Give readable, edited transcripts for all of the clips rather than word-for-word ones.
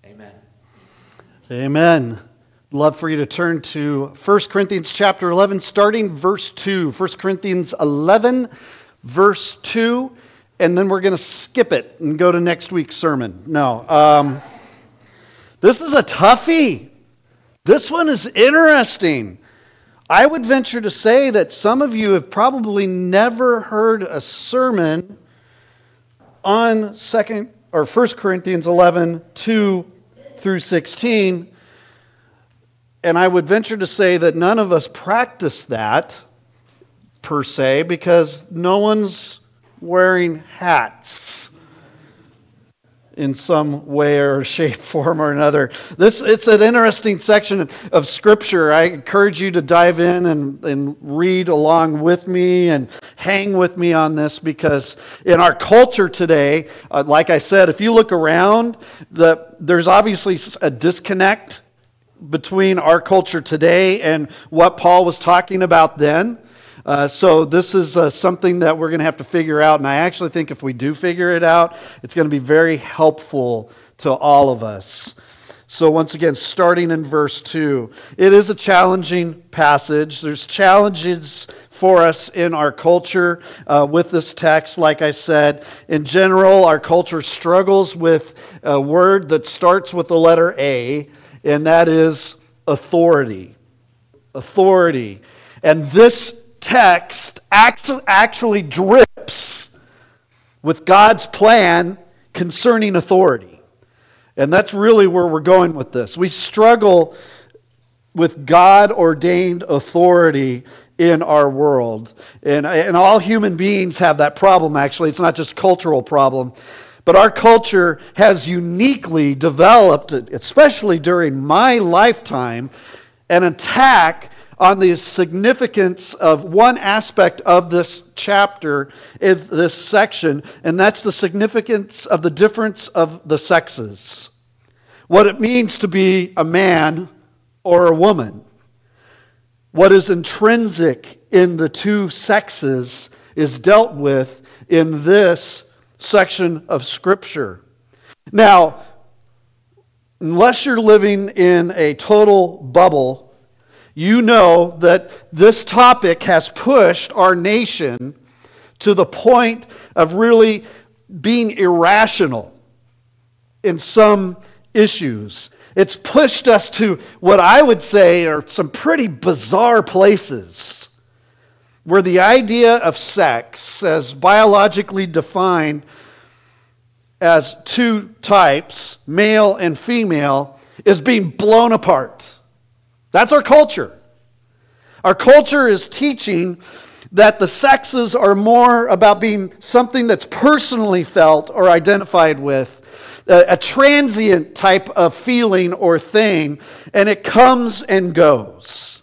Amen. Amen. Love for you to turn to 1 Corinthians chapter 11, starting verse 2. 1 Corinthians 11, verse 2, and then we're going to skip it and go to next week's sermon. No. This is a toughie. This one is interesting. I would venture to say that some of you have probably never heard a sermon on 1 Corinthians 11, 2 through 16. And I would venture to say that none of us practice that, per se, because no one's wearing hats in some way or shape, form, or another. It's an interesting section of Scripture. I encourage you to dive in and read along with me and hang with me on this, because in our culture today, like I said, if you look around, there's obviously a disconnect between our culture today and what Paul was talking about then. So this is something that we're going to have to figure out, and I actually think if we do figure it out, it's going to be very helpful to all of us. So once again, starting in verse 2, it is a challenging passage. There's challenges for us in our culture with this text. Like I said, in general, our culture struggles with a word that starts with the letter A, and that is authority. Authority. And this text actually drips with God's plan concerning authority. And that's really where we're going with this. We struggle with God-ordained authority in our world. And all human beings have that problem, actually. It's not just a cultural problem. But our culture has uniquely developed, especially during my lifetime, an attack on the significance of one aspect of this chapter, in this section, and that's the significance of the difference of the sexes. What it means to be a man or a woman. What is intrinsic in the two sexes is dealt with in this section of Scripture. Now, unless you're living in a total bubble, you know that this topic has pushed our nation to the point of really being irrational in some issues. It's pushed us to what I would say are some pretty bizarre places where the idea of sex, as biologically defined as two types, male and female, is being blown apart. That's our culture. Our culture is teaching that the sexes are more about being something that's personally felt or identified with, a transient type of feeling or thing, and it comes and goes.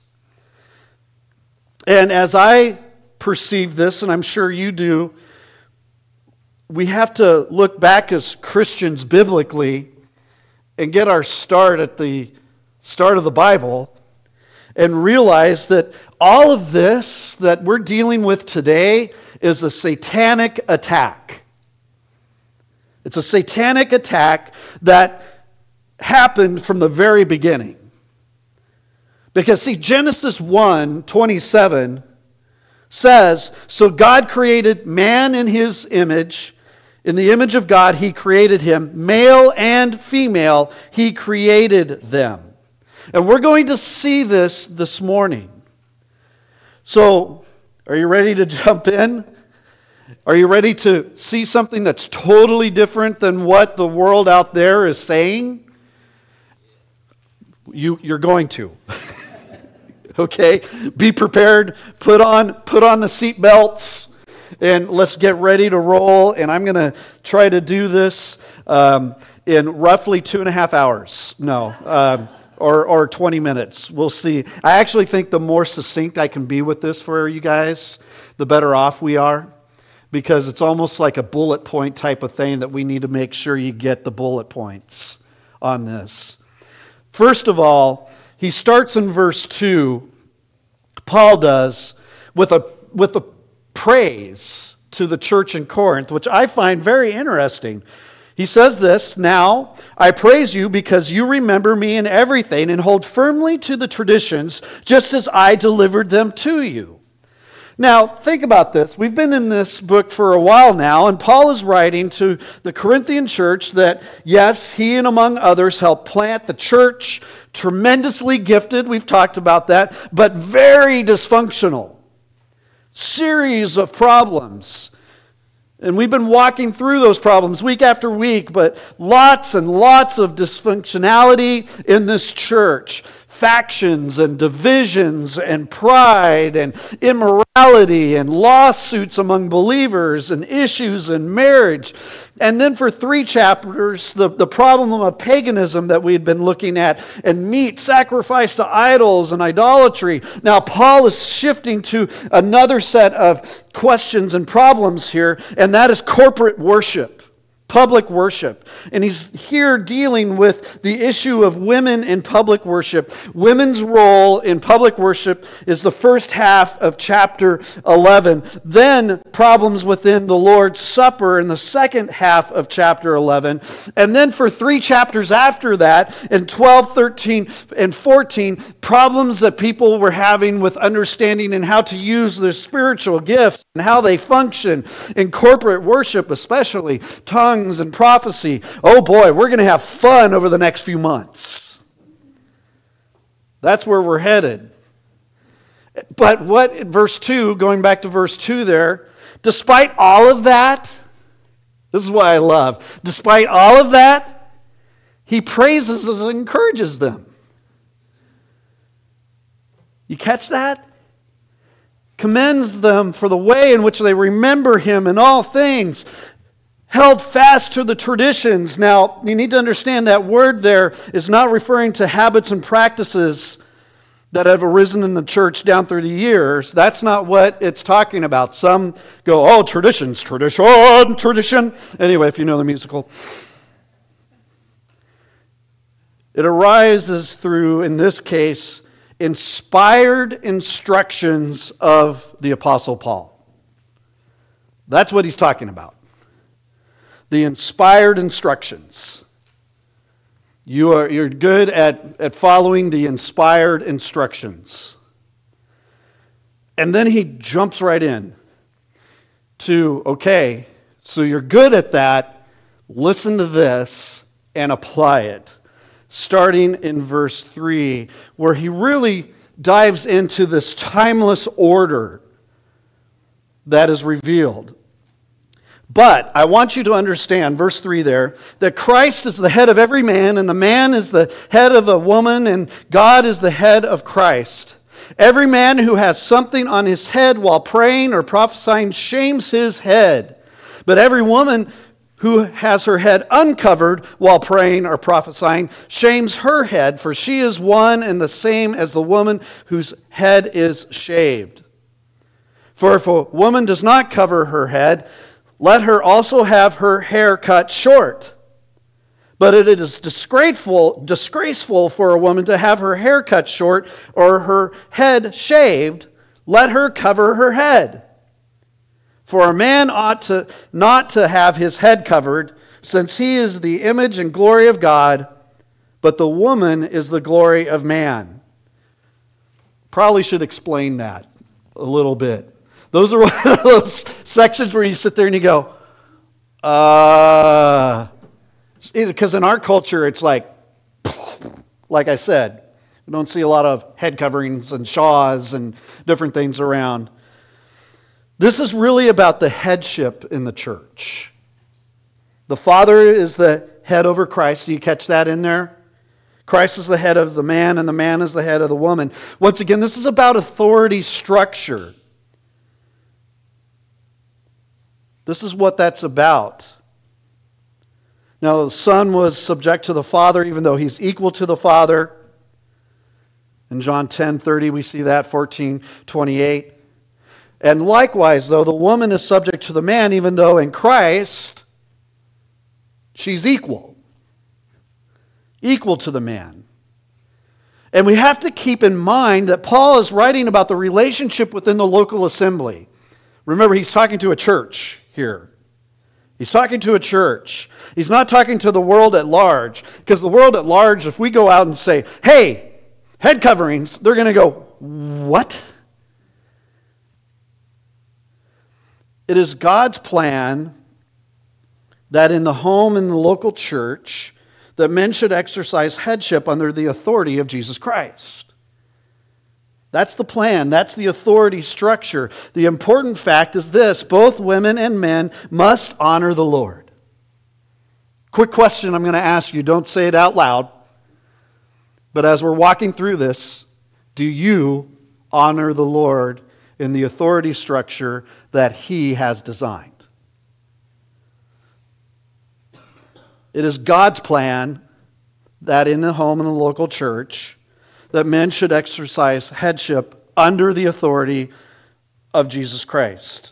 And as I perceive this, and I'm sure you do, we have to look back as Christians biblically and get our start at the start of the Bible and realize that all of this that we're dealing with today is a satanic attack. It's a satanic attack that happened from the very beginning. Because see, Genesis 1:27 says, "So God created man in His image. In the image of God He created him. Male and female He created them." And we're going to see this morning. So, are you ready to jump in? Are you ready to see something that's totally different than what the world out there is saying? You're going to. Okay? Be prepared. Put on the seat belts, and let's get ready to roll. And I'm going to try to do this in roughly 2.5 hours. No. Or 20 minutes. We'll see. I actually think the more succinct I can be with this for you guys, the better off we are. Because it's almost like a bullet point type of thing that we need to make sure you get the bullet points on this. First of all, he starts in verse 2, Paul does, with a praise to the church in Corinth, which I find very interesting. He says this, "Now I praise you because you remember me in everything and hold firmly to the traditions just as I delivered them to you." Now, think about this. We've been in this book for a while now, and Paul is writing to the Corinthian church that, yes, he and among others helped plant the church, tremendously gifted, we've talked about that, but very dysfunctional. Series of problems. And we've been walking through those problems week after week, but lots and lots of dysfunctionality in this church. Factions and divisions and pride and immorality and lawsuits among believers and issues in marriage. And then for 3 chapters, the problem of paganism that we had been looking at, and meat sacrificed to idols and idolatry. Now Paul is shifting to another set of questions and problems here, and that is corporate worship. Public worship. And he's here dealing with the issue of women in public worship. Women's role in public worship is the first half of chapter 11. Then problems within the Lord's Supper in the second half of chapter 11. And then for 3 chapters after that, in 12, 13, and 14, problems that people were having with understanding and how to use their spiritual gifts and how they function in corporate worship, especially tongues and prophecy. Oh boy, we're going to have fun over the next few months. That's where we're headed. But what, verse 2, going back to verse 2 there, despite all of that, this is what I love, despite all of that, he praises and encourages them. You catch that? Commends them for the way in which they remember him in all things. Held fast to the traditions. Now, you need to understand that word there is not referring to habits and practices that have arisen in the church down through the years. That's not what it's talking about. Some go, oh, traditions, tradition. Anyway, if you know the musical. It arises through, in this case, inspired instructions of the Apostle Paul. That's what he's talking about. The inspired instructions. You're good at following the inspired instructions. And then he jumps right in to, okay, so you're good at that, listen to this and apply it. Starting in verse 3, where he really dives into this timeless order that is revealed. But I want you to understand, verse 3 there, that Christ is the head of every man, and the man is the head of a woman, and God is the head of Christ. Every man who has something on his head while praying or prophesying shames his head. But every woman who has her head uncovered while praying or prophesying shames her head, for she is one and the same as the woman whose head is shaved. For if a woman does not cover her head, let her also have her hair cut short. But it is disgraceful for a woman to have her hair cut short or her head shaved. Let her cover her head. For a man ought not to have his head covered, since he is the image and glory of God, but the woman is the glory of man. Probably should explain that a little bit. Those are one of those sections where you sit there and you go, because in our culture it's like I said, we don't see a lot of head coverings and shawls and different things around. This is really about the headship in the church. The Father is the head over Christ. Do you catch that in there? Christ is the head of the man, and the man is the head of the woman. Once again, this is about authority structure. This is what that's about. Now, the Son was subject to the Father, even though he's equal to the Father. In John 10:30, we see that, 14:28. And likewise, though, the woman is subject to the man, even though in Christ, she's equal to the man. And we have to keep in mind that Paul is writing about the relationship within the local assembly. Remember, he's talking to a church here. He's talking to a church. He's not talking to the world at large. Because the world at large, if we go out and say, hey, head coverings, they're going to go, what? It is God's plan that in the home and the local church, that men should exercise headship under the authority of Jesus Christ. That's the plan. That's the authority structure. The important fact is this: both women and men must honor the Lord. Quick question I'm going to ask you. Don't say it out loud. But as we're walking through this, do you honor the Lord in the authority structure that He has designed? It is God's plan that in the home and the local church, that men should exercise headship under the authority of Jesus Christ.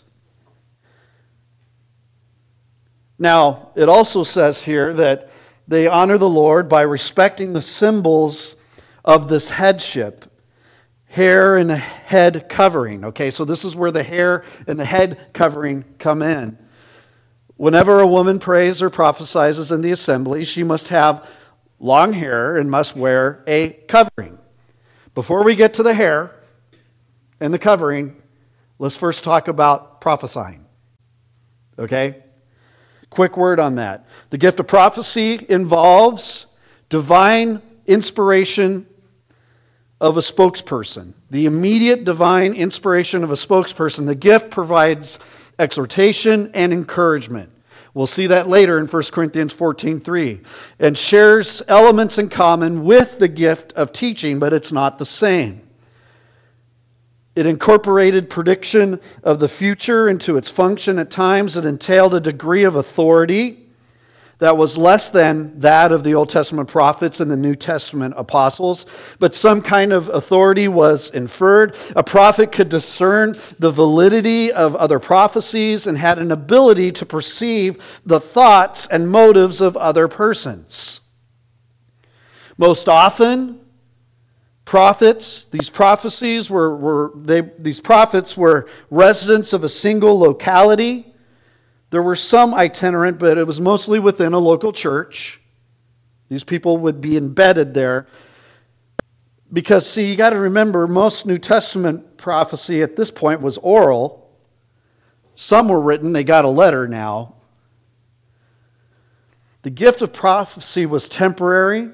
Now, it also says here that they honor the Lord by respecting the symbols of this headship. Hair and the head covering. Okay, so this is where the hair and the head covering come in. Whenever a woman prays or prophesies in the assembly, she must have long hair and must wear a covering. Before we get to the hair and the covering, let's first talk about prophesying. Okay? Quick word on that. The gift of prophecy involves divine inspiration of a spokesperson. The immediate divine inspiration of a spokesperson. The gift provides exhortation and encouragement. We'll see that later in 1 Corinthians 14:3. And shares elements in common with the gift of teaching, but it's not the same. It incorporated prediction of the future into its function. At times it entailed a degree of authority that was less than that of the Old Testament prophets and the New Testament apostles, but some kind of authority was inferred. A prophet could discern the validity of other prophecies and had an ability to perceive the thoughts and motives of other persons. Most often, these prophets were residents of a single locality. There were some itinerant, but it was mostly within a local church. These people would be embedded there. Because, see, you got to remember, most New Testament prophecy at this point was oral. Some were written, they got a letter now. The gift of prophecy was temporary,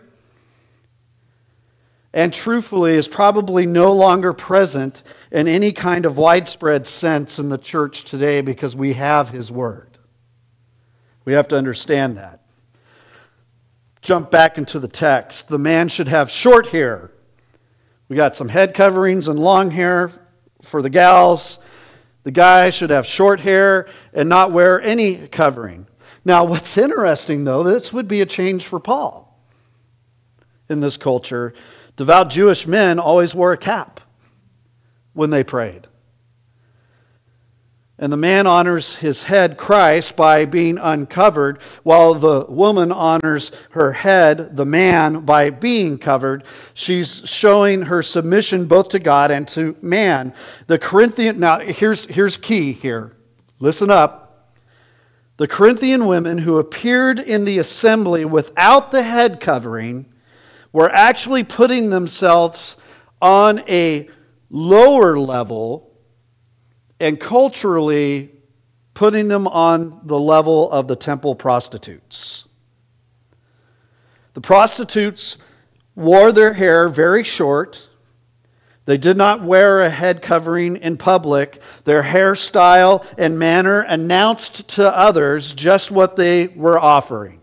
and truthfully is probably no longer present in any kind of widespread sense in the church today because we have His Word. We have to understand that. Jump back into the text. The man should have short hair. We got some head coverings and long hair for the gals. The guy should have short hair and not wear any covering. Now, what's interesting, though, this would be a change for Paul in this culture. Devout Jewish men always wore a cap when they prayed. And the man honors his head, Christ, by being uncovered, while the woman honors her head, the man, by being covered. She's showing her submission both to God and to man. Now, here's key here. Listen up. The Corinthian women who appeared in the assembly without the head covering were actually putting themselves on a lower level and culturally putting them on the level of the temple prostitutes. The prostitutes wore their hair very short. They did not wear a head covering in public. Their hairstyle and manner announced to others just what they were offering.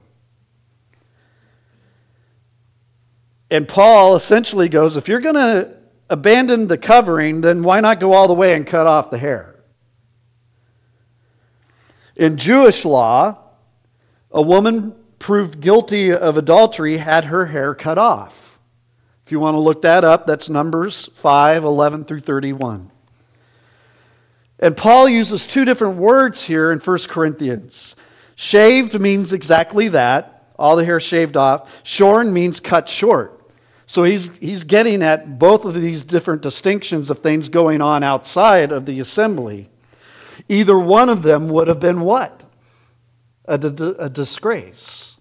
And Paul essentially goes, if you're going to abandon the covering, then why not go all the way and cut off the hair? In Jewish law, a woman proved guilty of adultery had her hair cut off. If you want to look that up, that's Numbers 5:11 through 31. And Paul uses two different words here in 1 Corinthians. Shaved means exactly that, all the hair shaved off. Shorn means cut short. So he's getting at both of these different distinctions of things going on outside of the assembly. Either one of them would have been what? a disgrace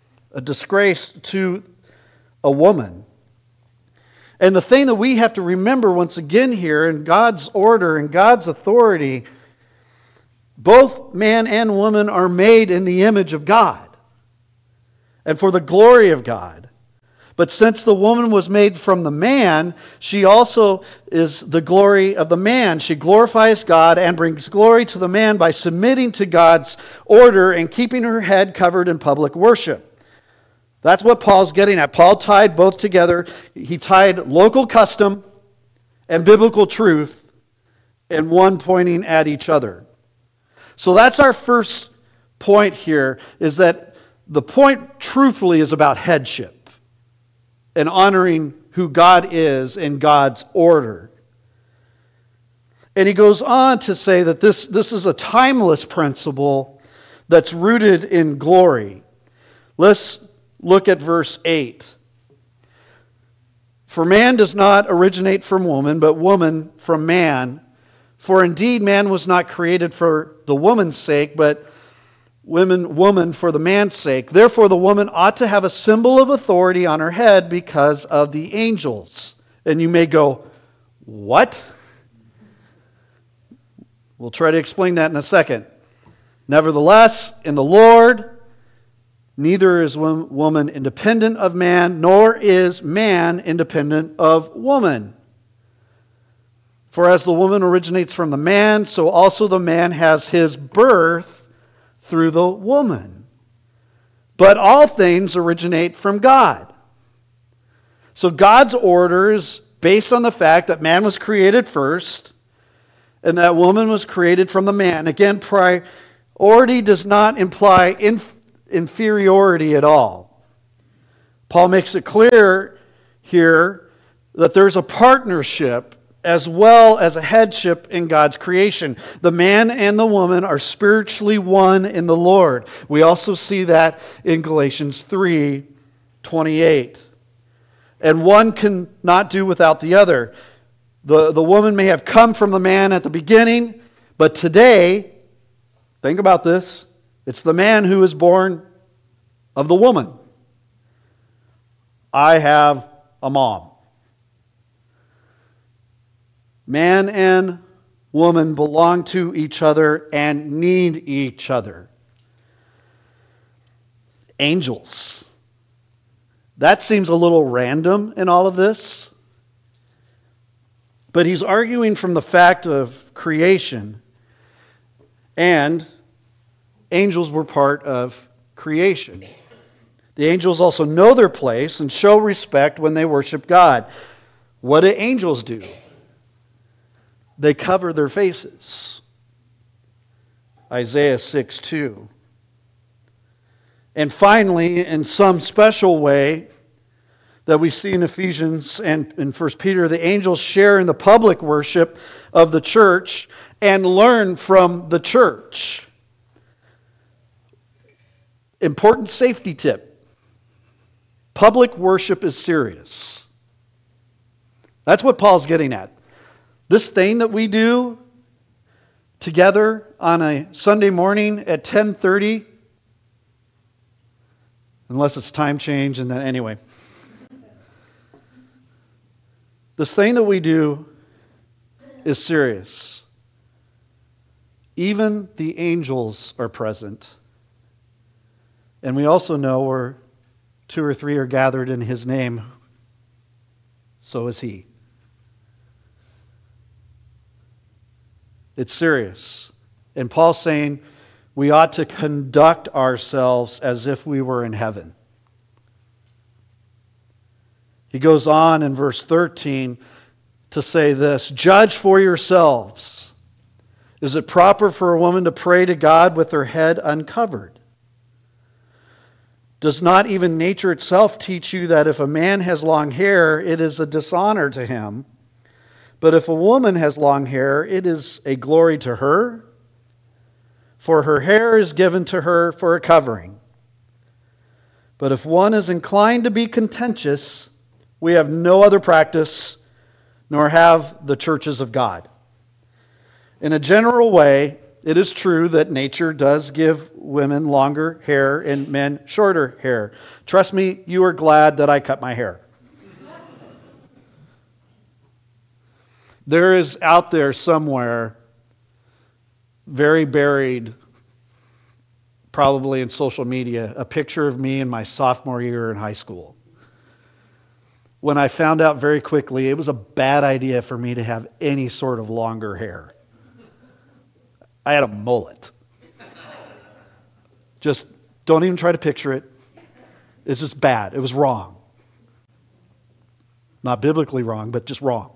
to a woman. And the thing that we have to remember once again here, in God's order and God's authority, both man and woman are made in the image of God and for the glory of God. But since the woman was made from the man, she also is the glory of the man. She glorifies God and brings glory to the man by submitting to God's order and keeping her head covered in public worship. That's what Paul's getting at. Paul tied both together. He tied local custom and biblical truth, and one pointing at each other. So that's our first point here, is that the point truthfully is about headship and honoring who God is in God's order. And he goes on to say that this is a timeless principle that's rooted in glory. Let's look at verse 8. For man does not originate from woman, but woman from man. For indeed man was not created for the woman's sake, but woman for the man's sake. Therefore the woman ought to have a symbol of authority on her head because of the angels. And you may go, what? We'll try to explain that in a second. Nevertheless, in the Lord, neither is woman independent of man, nor is man independent of woman. For as the woman originates from the man, so also the man has his birth through the woman. But all things originate from God. So God's order is based on the fact that man was created first, and that woman was created from the man. Again, priority does not imply inferiority at all. Paul makes it clear here that there's a partnership as well as a headship in God's creation. The man and the woman are spiritually one in the Lord. We also see that in Galatians 3:28. And one cannot do without the other. The woman may have come from the man at the beginning, but today, think about this, it's the man who is born of the woman. I have a mom. Man and woman belong to each other and need each other. Angels. That seems a little random in all of this. But he's arguing from the fact of creation, and angels were part of creation. The angels also know their place and show respect when they worship God. What do angels do? They cover their faces. Isaiah 6:2. And finally, in some special way that we see in Ephesians and in 1 Peter, the angels share in the public worship of the church and learn from the church. Important safety tip. Public worship is serious. That's what Paul's getting at. This thing that we do together on a Sunday morning at 10:30, unless it's time change, and then anyway. This thing that we do is serious. Even the angels are present. And we also know where 2 or 3 are gathered in His name, so is He. It's serious. And Paul's saying we ought to conduct ourselves as if we were in heaven. He goes on in verse 13 to say this, judge for yourselves. Is it proper for a woman to pray to God with her head uncovered? Does not even nature itself teach you that if a man has long hair, it is a dishonor to him? But if a woman has long hair, it is a glory to her, for her hair is given to her for a covering. But if one is inclined to be contentious, we have no other practice, nor have the churches of God. In a general way, it is true that nature does give women longer hair and men shorter hair. Trust me, you are glad that I cut my hair. There is out there somewhere, very buried, probably in social media, a picture of me in my sophomore year in high school. When I found out very quickly it was a bad idea for me to have any sort of longer hair. I had a mullet. Just don't even try to picture it. It's just bad. It was wrong. Not biblically wrong, but just wrong.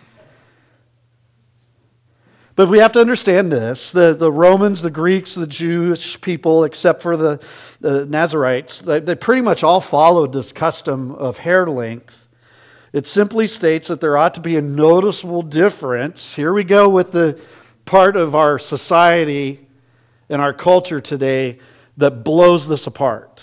But we have to understand this. The Romans, the Greeks, the Jewish people, except for the Nazarites, they pretty much all followed this custom of hair length. It simply states that there ought to be a noticeable difference. Here we go with the part of our society and our culture today that blows this apart.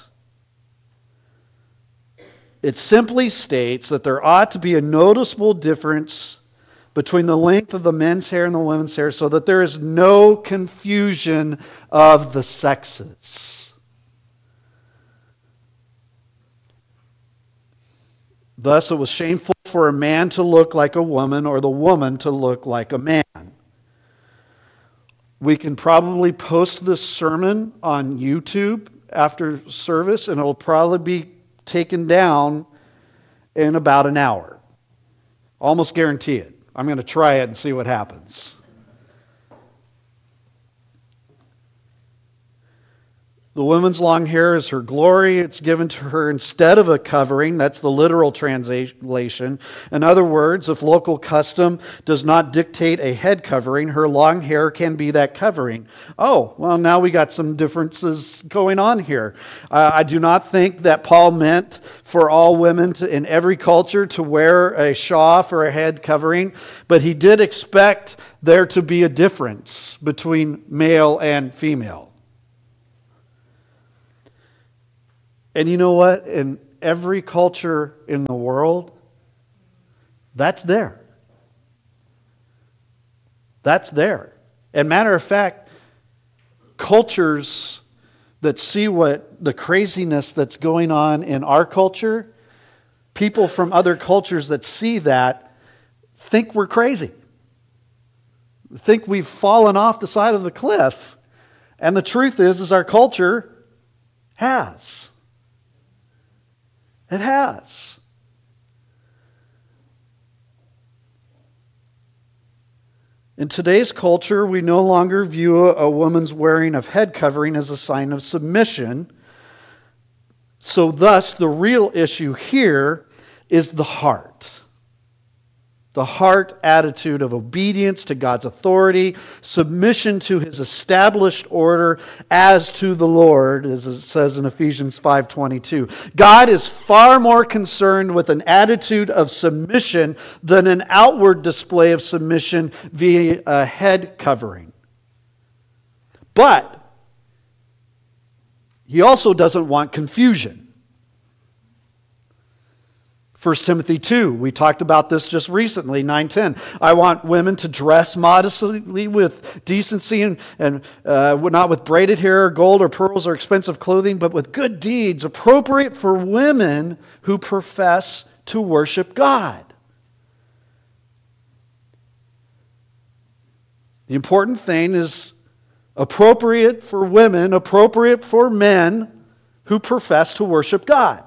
It simply states that there ought to be a noticeable difference between the length of the men's hair and the women's hair so that there is no confusion of the sexes. Thus, it was shameful for a man to look like a woman or the woman to look like a man. We can probably post this sermon on YouTube after service, and it'll probably be taken down in about an hour. Almost guarantee it. I'm going to try it and see what happens. The woman's long hair is her glory. It's given to her instead of a covering. That's the literal translation. In other words, if local custom does not dictate a head covering, her long hair can be that covering. Oh, well, now we got some differences going on here. I do not think that Paul meant for all women in every culture to wear a shawf or a head covering, but he did expect there to be a difference between male and female. And you know what? In every culture in the world, that's there. That's there. And matter of fact, cultures that see what the craziness that's going on in our culture, people from other cultures that see that think we're crazy. Think we've fallen off the side of the cliff. And the truth is our culture has. It has. In today's culture, we no longer view a woman's wearing of head covering as a sign of submission. So thus, the real issue here is the heart. The heart attitude of obedience to God's authority, submission to His established order as to the Lord, as it says in Ephesians 5:22. God is far more concerned with an attitude of submission than an outward display of submission via a head covering. But He also doesn't want confusion. 1 Timothy 2, we talked about this just recently, 9:10. I want women to dress modestly with decency and not with braided hair or gold or pearls or expensive clothing, but with good deeds appropriate for women who profess to worship God. The important thing is appropriate for women, appropriate for men who profess to worship God.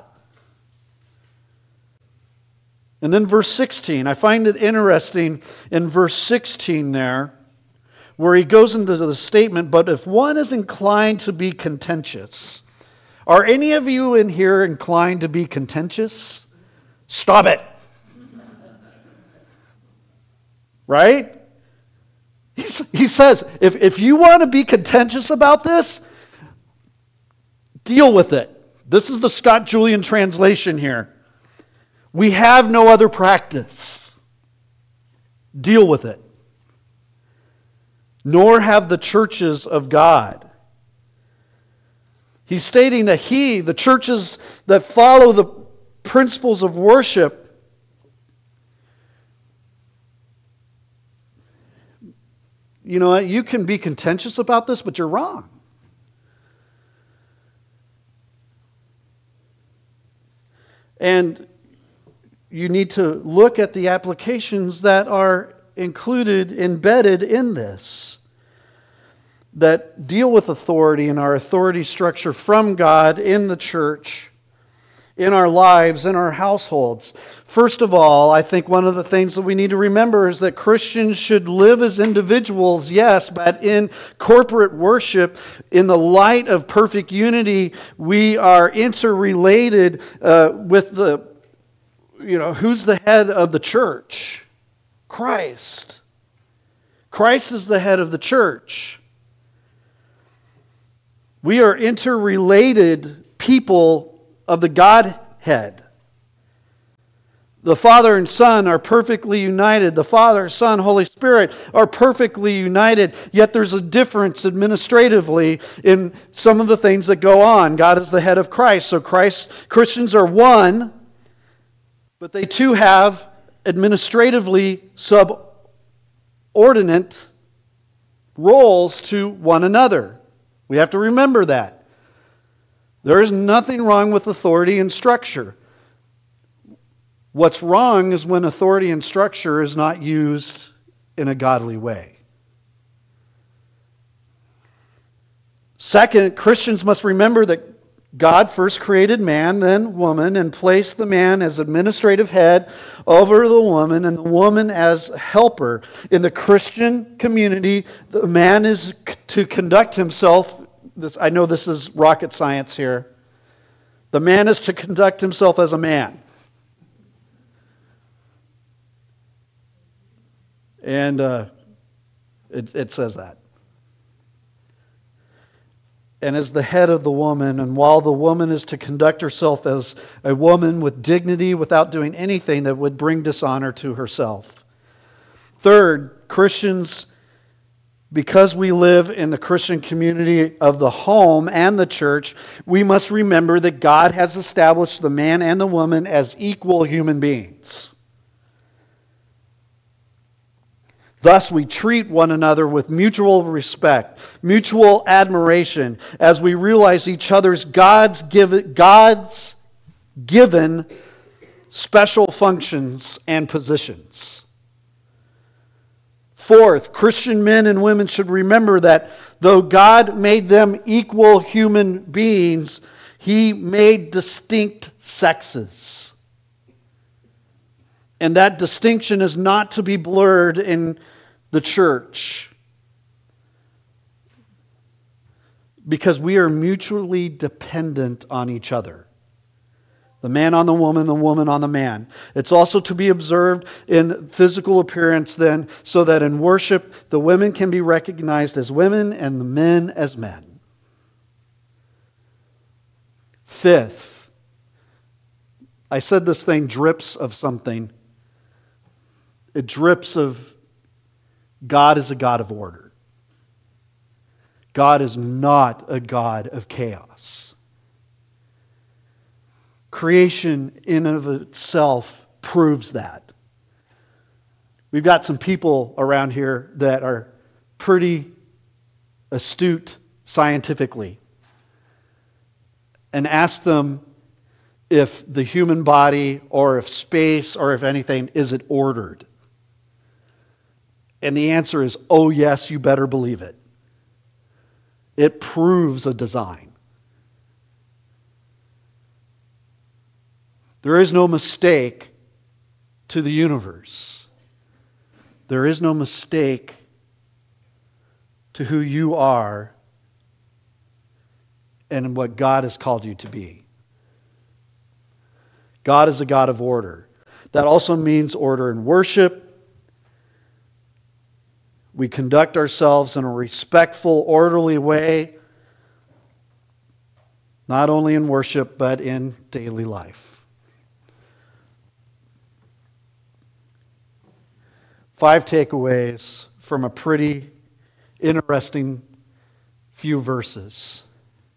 And then verse 16, I find it interesting in verse 16 there, where he goes into the statement, but if one is inclined to be contentious. Are any of you in here inclined to be contentious? Stop it. Right? He says, if you want to be contentious about this, deal with it. This is the Scott Julian translation here. We have no other practice. Deal with it. Nor have the churches of God. He's stating that the churches that follow the principles of worship, you know what? You can be contentious about this, but you're wrong. And you need to look at the applications that are embedded in this, that deal with authority and our authority structure from God in the church, in our lives, in our households. First of all, I think one of the things that we need to remember is that Christians should live as individuals, yes, but in corporate worship, in the light of perfect unity, we are interrelated with who's the head of the church? Christ. Christ is the head of the church. We are interrelated people of the Godhead. The Father and Son are perfectly united. The Father, Son, Holy Spirit are perfectly united. Yet there's a difference administratively in some of the things that go on. God is the head of Christ. So Christians are one, but they too have administratively subordinate roles to one another. We have to remember that. There is nothing wrong with authority and structure. What's wrong is when authority and structure is not used in a godly way. Second, Christians must remember that God first created man, then woman, and placed the man as administrative head over the woman and the woman as helper. In the Christian community, the man is to conduct himself. I know this is rocket science here. The man is to conduct himself as a man. And it says that. And as the head of the woman, and while the woman is to conduct herself as a woman with dignity without doing anything that would bring dishonor to herself. Third, Christians, because we live in the Christian community of the home and the church, we must remember that God has established the man and the woman as equal human beings. Thus, we treat one another with mutual respect, mutual admiration, as we realize each other's God's given special functions and positions. Fourth, Christian men and women should remember that though God made them equal human beings, He made distinct sexes. And that distinction is not to be blurred in the church, because we are mutually dependent on each other. The man on the woman on the man. It's also to be observed in physical appearance then, so that in worship the women can be recognized as women and the men as men. Fifth, I said this thing drips of something. It drips of God is a God of order. God is not a God of chaos. Creation in and of itself proves that. We've got some people around here that are pretty astute scientifically. And ask them if the human body or if space or if anything, is it ordered? And the answer is, oh yes, you better believe it. It proves a design. There is no mistake to the universe. There is no mistake to who you are and what God has called you to be. God is a God of order. That also means order in worship. We conduct ourselves in a respectful, orderly way, not only in worship, but in daily life. 5 takeaways from a pretty interesting few verses.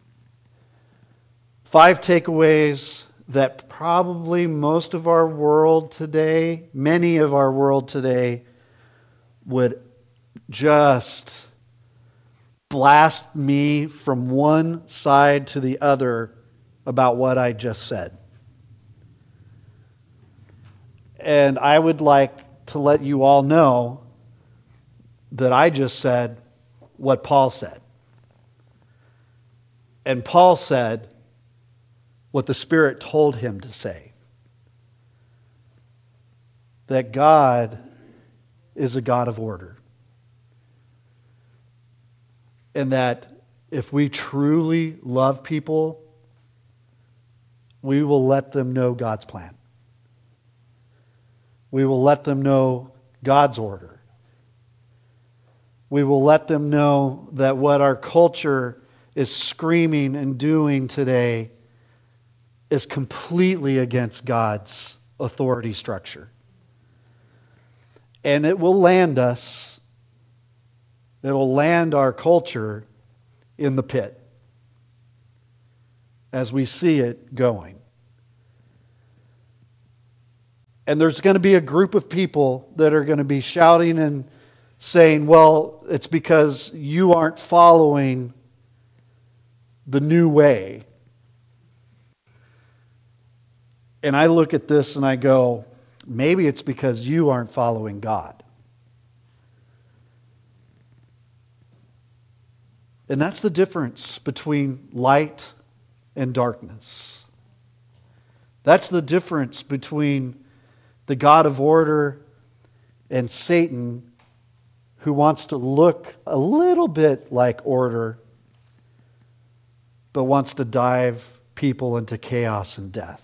5 takeaways that probably most of our world today, many of our world today, would just blast me from one side to the other about what I just said. And I would like to let you all know that I just said what Paul said. And Paul said what the Spirit told him to say. That God is a God of order. And that if we truly love people, we will let them know God's plan. We will let them know God's order. We will let them know that what our culture is screaming and doing today is completely against God's authority structure. And it will land us, it'll land our culture in the pit as we see it going. And there's going to be a group of people that are going to be shouting and saying, well, it's because you aren't following the new way. And I look at this and I go, maybe it's because you aren't following God. And that's the difference between light and darkness. That's the difference between the God of order and Satan, who wants to look a little bit like order, but wants to dive people into chaos and death.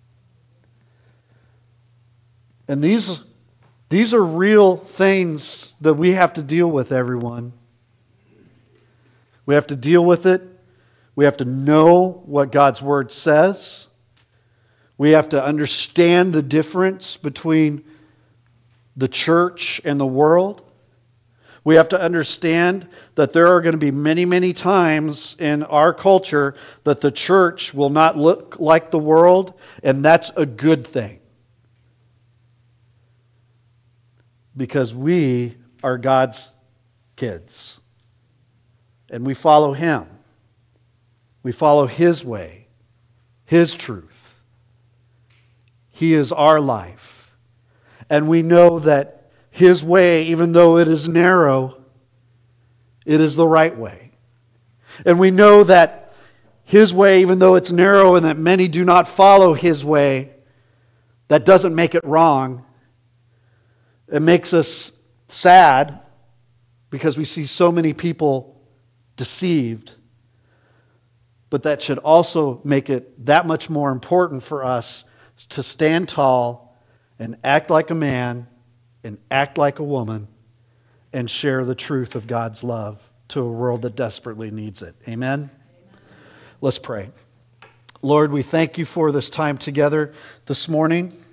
And these are real things that we have to deal with, everyone. We have to deal with it. We have to know what God's Word says. We have to understand the difference between the church and the world. We have to understand that there are going to be many, many times in our culture that the church will not look like the world, and that's a good thing. Because we are God's kids. And we follow Him. We follow His way, His truth. He is our life. And we know that His way, even though it is narrow, it is the right way. And we know that His way, even though it's narrow and that many do not follow His way, that doesn't make it wrong. It makes us sad because we see so many people deceived. But that should also make it that much more important for us to stand tall and act like a man and act like a woman and share the truth of God's love to a world that desperately needs it. Amen? Let's pray. Lord, we thank you for this time together this morning.